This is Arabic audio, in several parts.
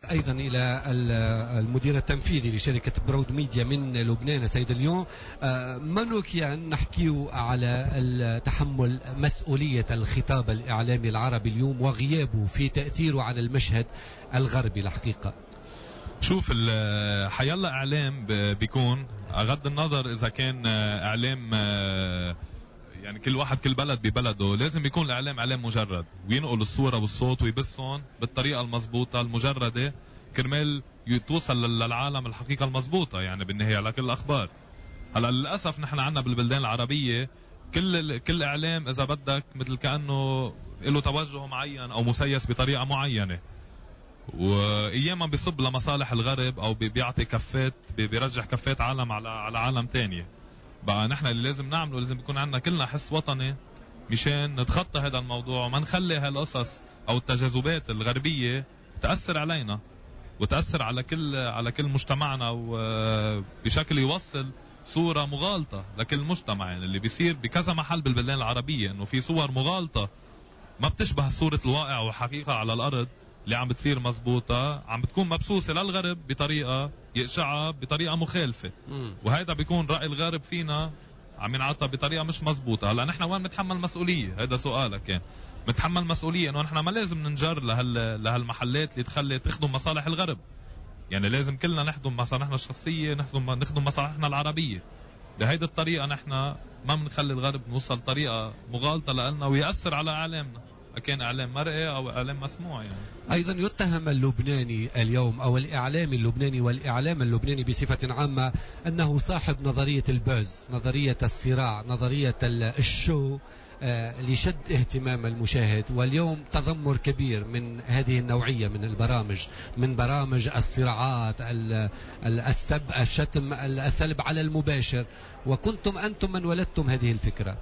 أيضا إلى المدير التنفيذي لشركة برود ميديا من لبنان سيد اليوم منوكيان، نحكيه على تحمل مسؤولية الخطاب الإعلامي العربي اليوم وغيابه في تأثيره على المشهد الغربي الحقيقة. شوف حيلا إعلام بيكون أغض النظر إذا كان إعلام يعني كل واحد كل بلد ببلده، لازم يكون الإعلام إعلام مجرد وينقل الصورة والصوت ويبثهم بالطريقة المضبوطة المجردة كرمال توصل للعالم الحقيقة المضبوطة، يعني بالنهاية على كل الأخبار. هلا للأسف نحن عنا بالبلدان العربية كل إعلام إذا بدك مثل كأنه له توجه معين أو مسيس بطريقة معينة، وأياما بيصب لمصالح الغرب أو بيعطي كفات بيرجح كفات عالم على عالم تانية. بقى نحن اللي لازم نعمله لازم يكون عندنا كلنا حس وطني مشان نتخطى هذا الموضوع وما نخلي هالقصص أو التجاذبات الغربية تأثر علينا وتأثر على كل مجتمعنا، وبشكل يوصل صورة مغالطة لكل مجتمع. يعني اللي بيصير بكذا محل بالبلدان العربية انه في صور مغالطة ما بتشبه صورة الواقع والحقيقة على الأرض اللي عم بتصير مزبوطة، عم بتكون مبسوسة للغرب بطريقة يقشعها بطريقة مخالفة، وهذا بيكون رأي الغرب فينا عم ينعطى بطريقة مش مزبوطة. هلا نحن وين متحمل مسؤولية؟ هذا سؤالك. يعني متحمل مسؤولية انه نحن ما لازم ننجر لهالمحلات اللي تخدم مصالح الغرب. يعني لازم كلنا نخدم مصالحنا الشخصية، نخدم مصالحنا العربية. بهيدي الطريقة نحن ما بنخلي الغرب نوصل طريقة مغالطة لنا ويأثر على إعلامنا، كان إعلام مرئي أو إعلام مسموع. يعني أيضا يتهم اللبناني اليوم أو الإعلام اللبناني والإعلام اللبناني بصفة عامة أنه صاحب نظرية البوز، نظرية الصراع، نظرية الشو لشد اهتمام المشاهد. واليوم تذمر كبير من هذه النوعية من البرامج، من برامج الصراعات، السب، الشتم، الثلب على المباشر، وكنتم أنتم من ولدتم هذه الفكرة.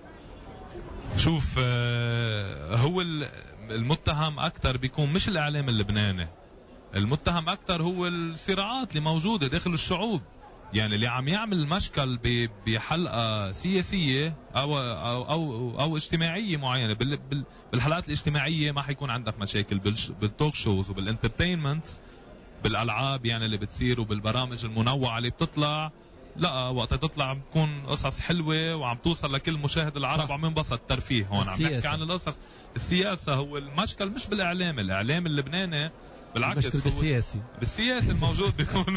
شوف هو المتهم أكتر بيكون مش الإعلام اللبناني، المتهم أكتر هو الصراعات اللي موجودة داخل الشعوب. يعني اللي عم يعمل مشكل بحلقة سياسية أو اجتماعية معينة. بالحلقات الاجتماعية ما حيكون عندك مشاكل، بالتوك شوز وبالانترتينمنت بالألعاب يعني اللي بتصير وبالبرامج المنوعة اللي بتطلع، لا وقت تطلع بتكون قصص حلوة وعم توصل لكل مشاهد العرب وعم ينبسط ترفيه. هون عم نحكي عن القصص السياسة. هو المشكل مش بالإعلام، الإعلام اللبناني بالعكس بالسياسي الموجود بيكون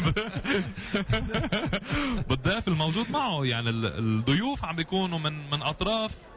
بالضيف الموجود معه. يعني الضيوف عم بيكونوا من أطراف